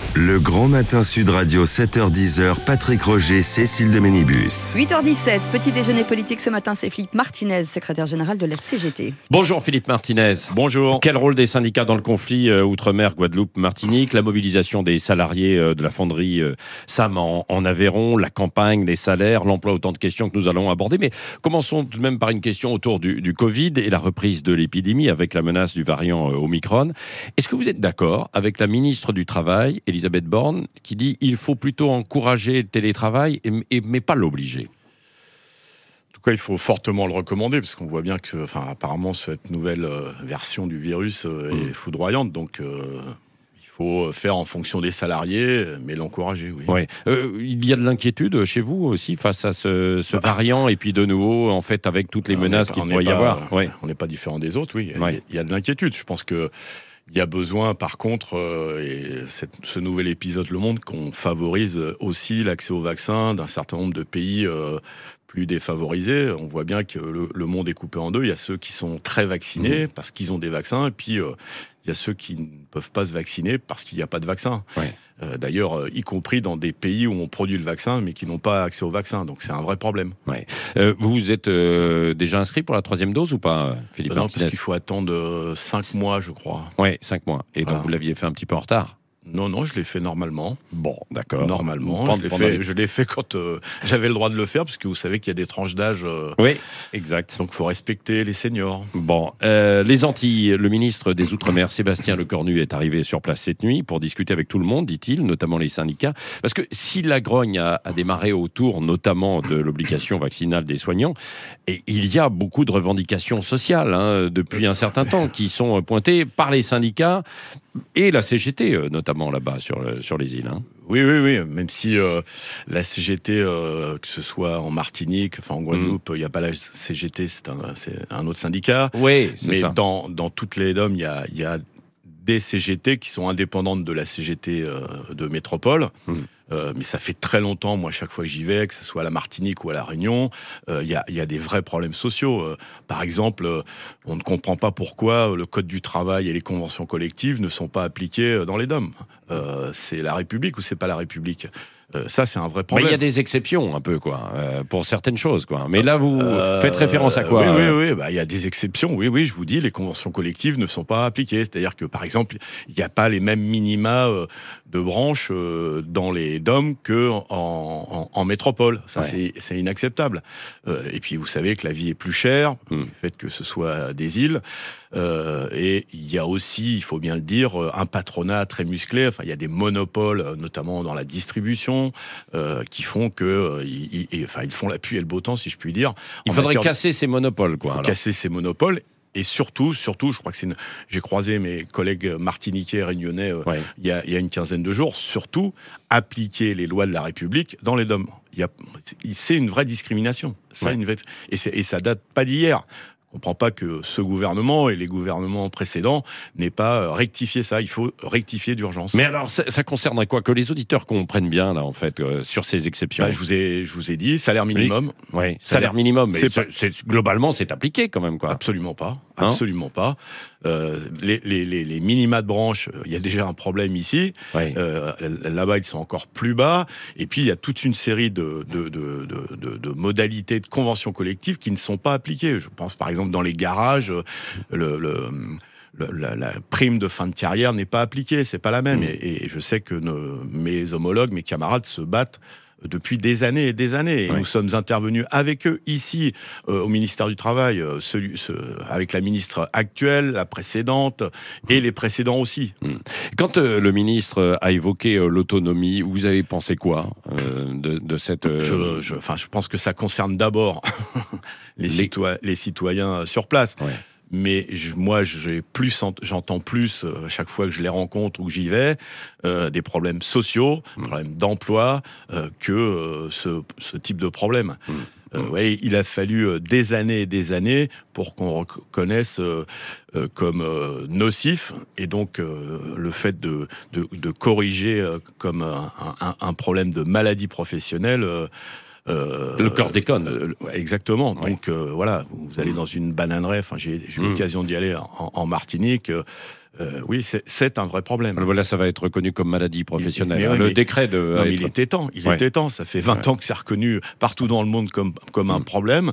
Le Grand Matin Sud Radio, 7h-10h, Patrick Roger, Cécile de Ménibus. 8h17, petit déjeuner politique ce matin, c'est Philippe Martinez, secrétaire général de la CGT. Bonjour Philippe Martinez. Bonjour. Quel rôle des syndicats dans le conflit Outre-mer, Guadeloupe, Martinique, la mobilisation des salariés de la fonderie SAM en Aveyron, la campagne, les salaires, l'emploi, autant de questions que nous allons aborder. Mais commençons tout de même par une question autour du Covid et la reprise de l'épidémie avec la menace du variant Omicron. Est-ce que vous êtes d'accord avec la ministre du Travail, Elisabeth Borne, qui dit qu'il faut plutôt encourager le télétravail, mais pas l'obliger? En tout cas, il faut fortement le recommander, parce qu'on voit bien que, apparemment, cette nouvelle version du virus est foudroyante. Donc, il faut faire en fonction des salariés, mais l'encourager, oui. Ouais. Il y a de l'inquiétude chez vous aussi face à ce variant, et puis de nouveau, en fait, avec toutes les menaces qu'il pourrait y avoir. On n'est pas différent des autres, oui. Ouais. Il y a de l'inquiétude. Je pense que il y a besoin, par contre, et ce nouvel épisode le montre, qu'on favorise aussi l'accès au vaccin d'un certain nombre de pays plus défavorisés. On voit bien que le monde est coupé en deux. Il y a ceux qui sont très vaccinés parce qu'ils ont des vaccins, et puis il y a ceux qui ne peuvent pas se vacciner parce qu'il n'y a pas de vaccin. Ouais. D'ailleurs, y compris dans des pays où on produit le vaccin, mais qui n'ont pas accès au vaccin. Donc c'est un vrai problème. Ouais. Vous êtes déjà inscrit pour la 3e dose ou pas, Philippe Non, Martinez? parce qu'il faut attendre 5 mois, je crois. Oui, 5 mois. Et donc vous l'aviez fait un petit peu en retard? Non, je l'ai fait normalement. Bon, d'accord. Normalement, je l'ai fait quand j'avais le droit de le faire, parce que vous savez qu'il y a des tranches d'âge. Oui, exact. Donc, il faut respecter les seniors. Bon, les Antilles, le ministre des Outre-mer, Sébastien Lecornu, est arrivé sur place cette nuit pour discuter avec tout le monde, dit-il, notamment les syndicats. Parce que si la grogne a démarré autour, notamment de l'obligation vaccinale des soignants, et il y a beaucoup de revendications sociales depuis un certain temps qui sont pointées par les syndicats et la CGT, notamment là-bas sur les îles. Oui, même si la CGT, que ce soit en Martinique, en Guadeloupe, il n'y a pas la CGT, c'est un autre syndicat. Oui, c'est mais ça. Dans toutes les DOM, il y a des CGT qui sont indépendantes de la CGT de métropole. Mais ça fait très longtemps, moi, chaque fois que j'y vais, que ce soit à la Martinique ou à la Réunion, il y a des vrais problèmes sociaux. Par exemple, on ne comprend pas pourquoi le Code du travail et les conventions collectives ne sont pas appliquées dans les DOM. C'est la République ou c'est pas la République? Ça, c'est un vrai problème. Mais il y a des exceptions, un peu, pour certaines choses, Mais là, vous faites référence à quoi? Oui. Il y a des exceptions. Oui, je vous dis, les conventions collectives ne sont pas appliquées. C'est-à-dire que, par exemple, il n'y a pas les mêmes minima de branches dans les DOM que en métropole. Ça, c'est inacceptable. Et puis, vous savez que la vie est plus chère, du fait que ce soit des îles. Et il y a aussi, il faut bien le dire, un patronat très musclé. Il y a des monopoles, notamment dans la distribution, qui font que ils font la pluie et le beau temps, si je puis dire. Il faudrait casser ces monopoles, Casser ces monopoles. Et surtout, je crois que j'ai croisé mes collègues martiniquais et réunionnais il y a une quinzaine de jours, surtout appliquer les lois de la République dans les DOM. C'est une vraie discrimination. Et ça date pas d'hier. Je ne comprends pas que ce gouvernement et les gouvernements précédents n'aient pas rectifié ça. Il faut rectifier d'urgence. Mais alors, ça concernerait quoi? Que les auditeurs comprennent bien, là, en fait, sur ces exceptions. Je vous ai dit, salaire minimum. Oui, salaire minimum. Mais globalement, c'est appliqué quand même, Absolument pas. Absolument pas. Les minima de branche, il y a déjà un problème ici. Oui. Là-bas, ils sont encore plus bas. Et puis, il y a toute une série de modalités de conventions collectives qui ne sont pas appliquées. Je pense, par exemple, dans les garages, la prime de fin de carrière n'est pas appliquée. C'est pas la même. Et je sais que mes homologues, mes camarades se battent depuis des années et des années. Et nous sommes intervenus avec eux ici au ministère du Travail, avec la ministre actuelle, la précédente et les précédents aussi. Quand le ministre a évoqué l'autonomie, vous avez pensé quoi de cette... Je pense que ça concerne d'abord les citoyens sur place. Ouais. Mais moi, j'entends plus, chaque fois que je les rencontre ou que j'y vais, des problèmes sociaux, des problèmes d'emploi, que ce type de problème. Il a fallu des années et des années pour qu'on reconnaisse comme nocif, et donc le fait de corriger comme un problème de maladie professionnelle. Le chlordécone. Exactement. Ouais. Donc voilà, vous allez dans une bananeraie. J'ai eu l'occasion d'y aller en Martinique. Oui, c'est un vrai problème. Voilà, ça va être reconnu comme maladie professionnelle. Mais Le décret de... Non, mais il était temps. Était temps. Ça fait 20 ans que c'est reconnu partout dans le monde comme un problème,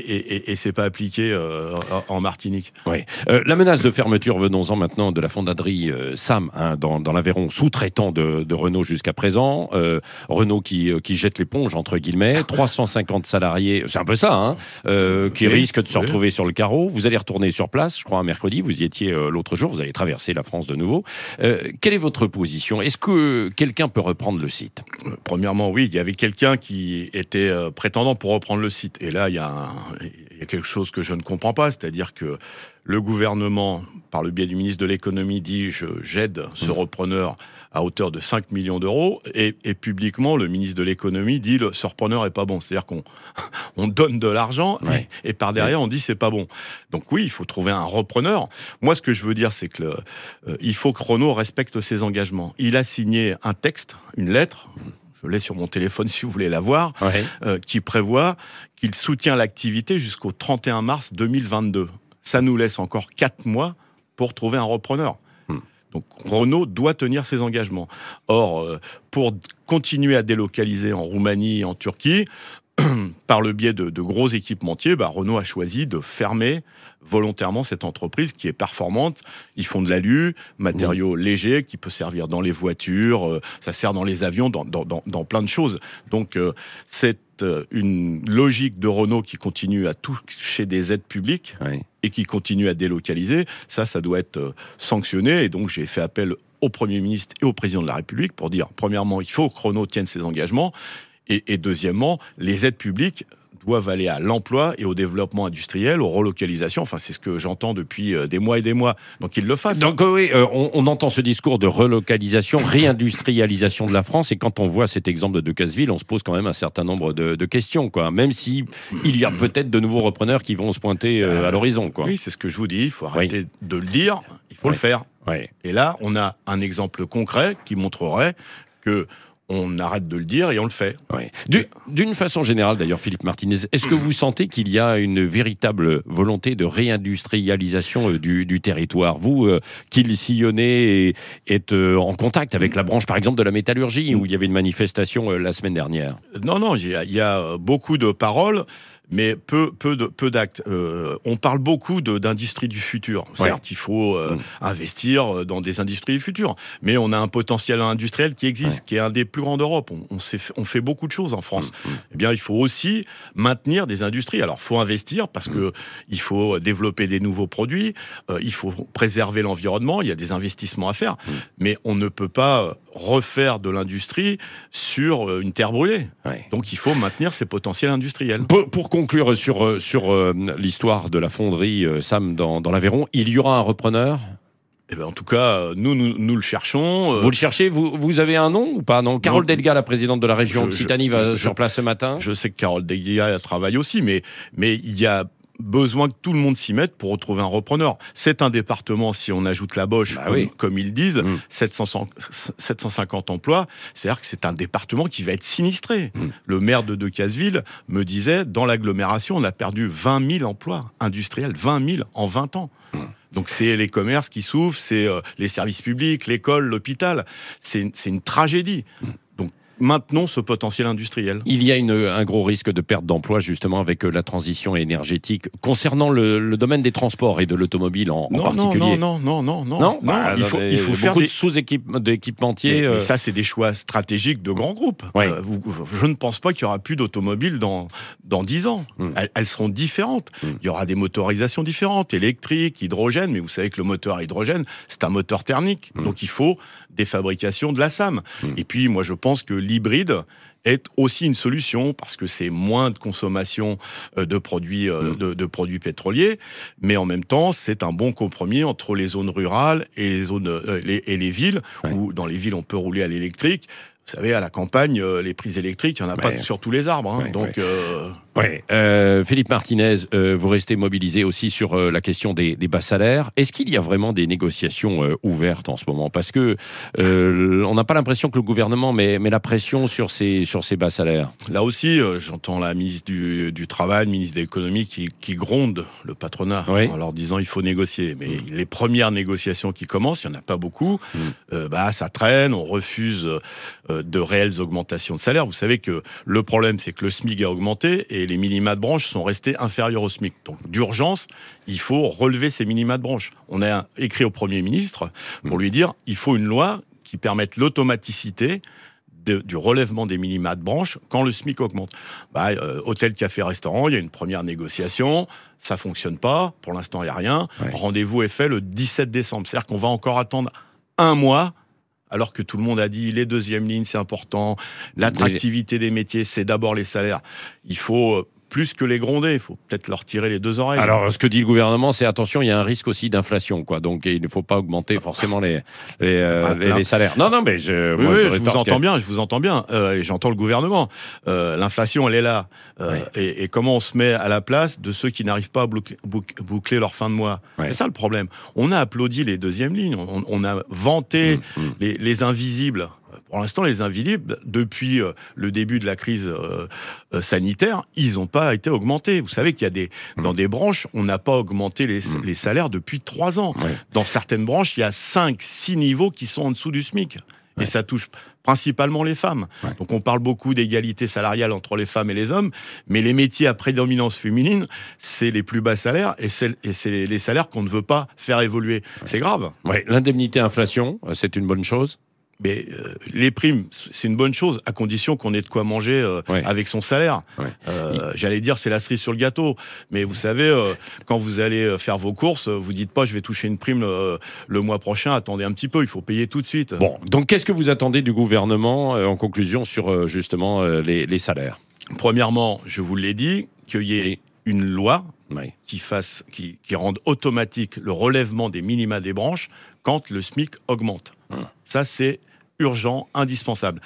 et c'est pas appliqué en Martinique. Oui. La menace de fermeture, venons-en maintenant, de la fonderie SAM, dans l'Aveyron, sous-traitant de Renault jusqu'à présent. Renault qui jette l'éponge, entre guillemets. 350 salariés, c'est un peu ça, qui risquent de se retrouver sur le carreau. Vous allez retourner sur place, je crois, un mercredi. Vous y étiez l'autre jour. Vous allez traverser la France de nouveau. Quelle est votre position ? Est-ce que quelqu'un peut reprendre le site ? Premièrement, oui, il y avait quelqu'un qui était prétendant pour reprendre le site. Et là, il y a quelque chose que je ne comprends pas, c'est-à-dire que le gouvernement, par le biais du ministre de l'économie, dit j'aide ce repreneur à hauteur de 5 millions d'euros, et publiquement, le ministre de l'économie dit ce repreneur est pas bon. C'est-à-dire qu'on donne de l'argent, et par derrière, on dit c'est pas bon. Donc oui, il faut trouver un repreneur. Moi, ce que je veux dire, c'est que il faut que Renault respecte ses engagements. Il a signé un texte, une lettre, je l'ai sur mon téléphone si vous voulez la voir, qui prévoit qu'il soutient l'activité jusqu'au 31 mars 2022. Ça nous laisse encore 4 mois pour trouver un repreneur. Donc Renault doit tenir ses engagements. Or, pour continuer à délocaliser en Roumanie et en Turquie, par le biais de gros équipementiers, Renault a choisi de fermer volontairement cette entreprise qui est performante. Ils font de l'alu, matériaux légers qui peut servir dans les voitures, ça sert dans les avions, dans plein de choses. Donc c'est une logique de Renault qui continue à toucher des aides publiques et qui continue à délocaliser. Ça doit être sanctionné. Et donc j'ai fait appel au Premier ministre et au Président de la République pour dire, premièrement, il faut que Renault tienne ses engagements. Et deuxièmement, les aides publiques doivent aller à l'emploi et au développement industriel, aux relocalisations. Enfin, c'est ce que j'entends depuis des mois et des mois. Donc, ils le fassent. Donc, oui, on entend ce discours de relocalisation, réindustrialisation de la France. Et quand on voit cet exemple de Decazeville, on se pose quand même un certain nombre de questions, quoi. Même si il y a peut-être de nouveaux repreneurs qui vont se pointer à l'horizon, quoi. Oui, c'est ce que je vous dis. Il faut arrêter de le dire. Il faut le faire. Et là, on a un exemple concret qui montrerait que on arrête de le dire et on le fait. D'une façon générale, d'ailleurs, Philippe Martinez, est-ce que vous sentez qu'il y a une véritable volonté de réindustrialisation du territoire ? Vous, qui le sillonnez et êtes en contact avec la branche, par exemple, de la métallurgie, où il y avait une manifestation la semaine dernière. Non, il y a beaucoup de paroles, mais peu d'actes. On parle beaucoup d'industrie du futur. Certes, il faut investir dans des industries du futur, mais on a un potentiel industriel qui existe, qui est un des plus grands d'Europe. On fait beaucoup de choses en France. Eh bien, il faut aussi maintenir des industries. Alors, il faut investir parce que il faut développer des nouveaux produits, il faut préserver l'environnement, il y a des investissements à faire, mais on ne peut pas refaire de l'industrie sur une terre brûlée. Donc, il faut maintenir ces potentiels industriels. Pour conclure sur l'histoire de la fonderie SAM dans l'Aveyron, il y aura un repreneur ? En tout cas, nous le cherchons. Vous le cherchez, vous avez un nom ou pas ? Non. Carole Delga, la présidente de la région Occitanie, va sur place ce matin. Je sais que Carole Delga travaille aussi, mais il y a besoin que tout le monde s'y mette pour retrouver un repreneur. C'est un département, si on ajoute la Boche, comme ils disent, 750 emplois, c'est-à-dire que c'est un département qui va être sinistré. Le maire de Decazeville me disait, dans l'agglomération, on a perdu 20 000 emplois industriels, 20 000 en 20 ans. Donc c'est les commerces qui souffrent, c'est les services publics, l'école, l'hôpital. C'est une tragédie. Donc maintenons ce potentiel industriel. Il y a un gros risque de perte d'emploi justement avec la transition énergétique concernant le domaine des transports et de l'automobile en particulier. Non. Il faut faire beaucoup d'équipementiers. Mais ça, c'est des choix stratégiques de grands groupes. Je ne pense pas qu'il y aura plus d'automobiles dans 10 ans. Elles seront différentes. Il y aura des motorisations différentes, électriques, hydrogène. Mais vous savez que le moteur à hydrogène, c'est un moteur thermique. Donc il faut des fabrications de la SAM. Et puis moi, je pense que l'hybride est aussi une solution parce que c'est moins de consommation de produits pétroliers, mais en même temps c'est un bon compromis entre les zones rurales et les zones et les villes où dans les villes on peut rouler à l'électrique. Vous savez, à la campagne, les prises électriques, il n'y en a pas sur tous les arbres. Donc, Philippe Martinez, vous restez mobilisé aussi sur la question des bas salaires. Est-ce qu'il y a vraiment des négociations ouvertes en ce moment ? Parce que on n'a pas l'impression que le gouvernement met la pression sur ces sur ces bas salaires? Là aussi, j'entends la ministre du Travail, le ministre de l'Économie qui gronde le patronat en leur disant il faut négocier. Mais les premières négociations qui commencent, il n'y en a pas beaucoup, ça traîne, on refuse de réelles augmentations de salaire. Vous savez que le problème, c'est que le SMIC a augmenté et les minima de branche sont restés inférieurs au SMIC. Donc d'urgence, il faut relever ces minima de branche. On a écrit au Premier ministre pour lui dire il faut une loi qui permette l'automaticité du relèvement des minima de branche quand le SMIC augmente. Hôtel, café, restaurant, il y a une première négociation, ça fonctionne pas, pour l'instant il n'y a rien. Rendez-vous est fait le 17 décembre, c'est-à-dire qu'on va encore attendre un mois, alors que tout le monde a dit les deuxièmes lignes c'est important, l'attractivité des métiers c'est d'abord les salaires. Il faut plus que les gronder, il faut peut-être leur tirer les deux oreilles. Alors, ce que dit le gouvernement, c'est attention, il y a un risque aussi d'inflation, quoi. Donc, il ne faut pas augmenter forcément les salaires. Non, mais je vous entends bien. Et j'entends le gouvernement. L'inflation, elle est là. Et comment on se met à la place de ceux qui n'arrivent pas à boucler leur fin de mois? C'est ça le problème. On a applaudi les deuxièmes lignes. On a vanté les invisibles. Pour l'instant, les invisibles, depuis le début de la crise sanitaire, ils n'ont pas été augmentés. Vous savez qu'il y a dans des branches, on n'a pas augmenté les salaires depuis 3 ans. Dans certaines branches, il y a 5-6 niveaux qui sont en dessous du SMIC. Et ça touche principalement les femmes. Donc on parle beaucoup d'égalité salariale entre les femmes et les hommes, mais les métiers à prédominance féminine, c'est les plus bas salaires et c'est les salaires qu'on ne veut pas faire évoluer. C'est grave. L'indemnité inflation, c'est une bonne chose? Mais les primes, c'est une bonne chose, à condition qu'on ait de quoi manger avec son salaire. J'allais dire, c'est la cerise sur le gâteau. Mais vous savez, quand vous allez faire vos courses, vous dites pas, je vais toucher une prime le mois prochain, attendez un petit peu, il faut payer tout de suite. Bon, donc qu'est-ce que vous attendez du gouvernement, en conclusion, sur justement les salaires? Premièrement, je vous l'ai dit, qu'il y ait une loi qui rende automatique le relèvement des minima des branches quand le SMIC augmente. Ça, c'est urgent, indispensable.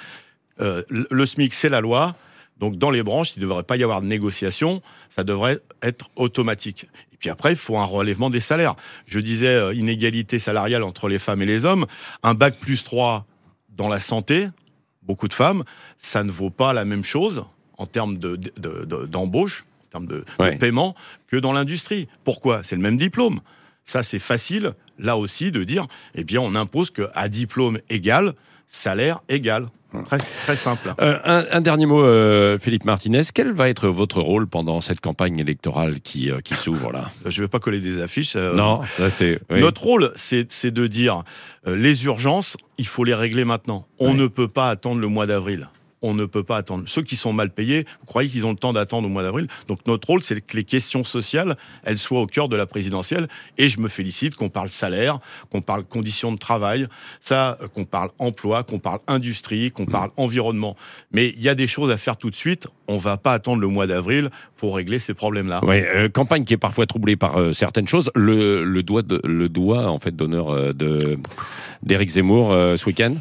Le SMIC, c'est la loi. Donc, dans les branches, il ne devrait pas y avoir de négociation. Ça devrait être automatique. Et puis après, il faut un relèvement des salaires. Je disais inégalité salariale entre les femmes et les hommes. Un bac plus 3 dans la santé, beaucoup de femmes, ça ne vaut pas la même chose en termes d'embauche, en termes de paiement, que dans l'industrie. Pourquoi? C'est le même diplôme. Ça, c'est facile, là aussi, de dire, on impose qu'à diplôme égal, salaire égal. Très, très simple. Un dernier mot, Philippe Martinez. Quel va être votre rôle pendant cette campagne électorale qui s'ouvre là? Je ne vais pas coller des affiches. Non, Notre rôle, c'est de dire les urgences, il faut les régler maintenant. On ne peut pas attendre le mois d'avril. On ne peut pas attendre. Ceux qui sont mal payés, vous croyez qu'ils ont le temps d'attendre au mois d'avril? Donc notre rôle, c'est que les questions sociales, elles soient au cœur de la présidentielle. Et je me félicite qu'on parle salaire, qu'on parle conditions de travail, qu'on parle emploi, qu'on parle industrie, qu'on parle environnement. Mais il y a des choses à faire tout de suite. On ne va pas attendre le mois d'avril pour régler ces problèmes-là. Campagne qui est parfois troublée par certaines choses. Le doigt en fait d'honneur d'Éric Zemmour ce week-end.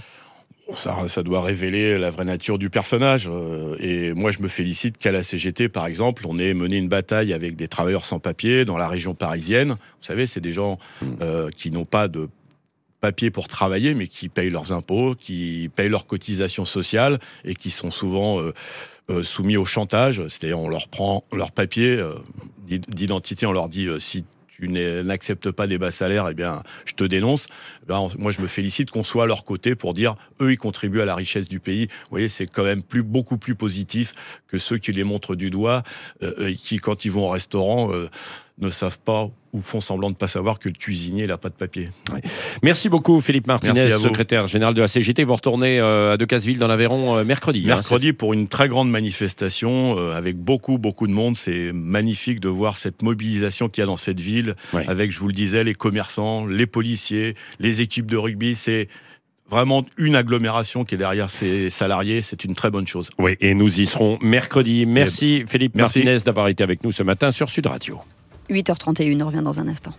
Ça doit révéler la vraie nature du personnage. Et moi, je me félicite qu'à la CGT, par exemple, on ait mené une bataille avec des travailleurs sans papier dans la région parisienne. Vous savez, c'est des gens qui n'ont pas de papier pour travailler, mais qui payent leurs impôts, qui payent leurs cotisations sociales et qui sont souvent soumis au chantage. C'est-à-dire, on leur prend leur papier d'identité, on leur dit si tu n'acceptes pas des bas salaires, je te dénonce. Moi, je me félicite qu'on soit à leur côté pour dire, eux, ils contribuent à la richesse du pays. Vous voyez, c'est quand même beaucoup plus positif que ceux qui les montrent du doigt, qui, quand ils vont au restaurant, ne savent pas ou font semblant de ne pas savoir que le cuisinier n'a pas de papier. Merci beaucoup, Philippe Martinez, secrétaire général de la CGT. Vous retournez à Decazeville, dans l'Aveyron, mercredi. Mercredi, pour une très grande manifestation, avec beaucoup de monde. C'est magnifique de voir cette mobilisation qu'il y a dans cette ville, avec, je vous le disais, les commerçants, les policiers, les équipes de rugby. C'est vraiment une agglomération qui est derrière ces salariés. C'est une très bonne chose. Oui, et nous y serons mercredi. Merci, Philippe Martinez, d'avoir été avec nous ce matin sur Sud Radio. 8h31, on revient dans un instant.